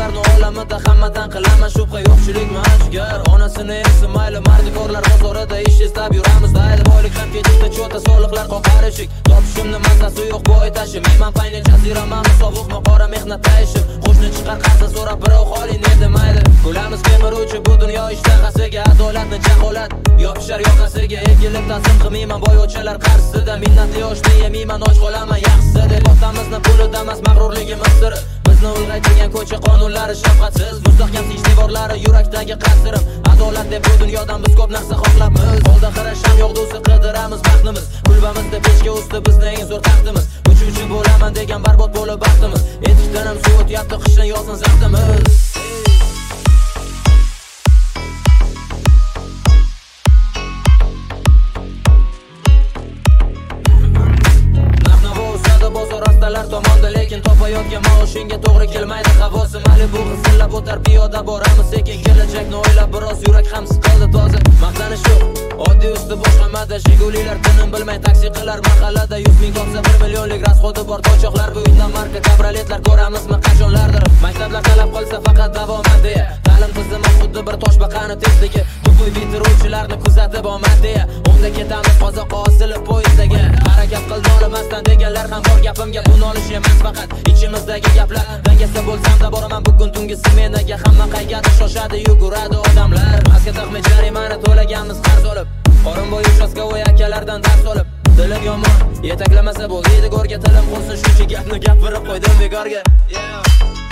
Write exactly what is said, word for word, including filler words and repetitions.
Bozorlarni olamida hammadan qilaman shubha yo'qchilik majgar. Onasini esi mayli mardikorlar bozorida ish istab yuramiz daydi. Boylik ham ketishda cho'ta soliqlar qoqar eshik. Topishimni mazasi yo'q boy tashim. Men payni jaziramami sovuqmi qora mehnatda ishim. Qo'shni chiqar qarsa so'rab birov xoling ne demaydi. Kulamiz kemiruvchi bu dunyo ishtahasiga, adolatni jaholat yopishar yoqasiga. Egilib ta'zim qilmayman boyvachchalar qarshisida, minnatli oshni yemayman och qolaman yaxshisi. Otamizni pulida emas mag'rurligimiz siri. Bizni ulg'aytirgan ko'cha qonunlari shafqatsiz, mustahkam tinch devorlari yurakdagi qasrim. Adolat deb bu dunyodan biz ko'p narsa xohlabmiz. Holda xirasham yog'dusi qidiramiz baxtimiz. Kulbamizda pechka usti bizni eng zo'r taxtimiz. Uchuvchi bo'laman degan barbod bo'lib baxtimiz. Etikdan ham suv o'tyapti qishdan yozin zaxtimiz. Tomonda lekin topayotgan maoshingga to'g'ri kelmaydi havosi. Malibu hizillab o'tar piyoda boramiz sekin, kelajakni o'ylab biroz yurak ham siqildi toza. Maqtanish yo'q, oddiy usti boshqamada Jigulilar tinim bilmay taksi qilar mahallada. yuz ming topsa bir millionlik rasxodi bor to'choqlar. Bu uydan marka kabrioletlar ko'ramizmi qachonlardir. Maktablar talab qilsa faqat davomat deya, ta'lim tizimi xuddi bir toshbaqani tezligi. To'y bitiruvchilarni kuzatib omad deya, o'nda ketamiz qozoqqa osilib poyezdaga. Harakat qil nolimasdan deganlar ham bor gapimga. Bu nolish emas faqat ichimizdagi gaplar. Dangasa bo'lsam-da boraman bugun tungi smenaga. Hamma qaygadir shoshadi yuguradi odamlar. Maska taqmay jarimani to'laganmiz qarz olib, qorin bo'yi shoskovoy akalardan dars olib. Dilim yomon yetaklamasa bo'ldi go'rga, tilim qursin shuncha gapni gapirib qo'ydim bekorga.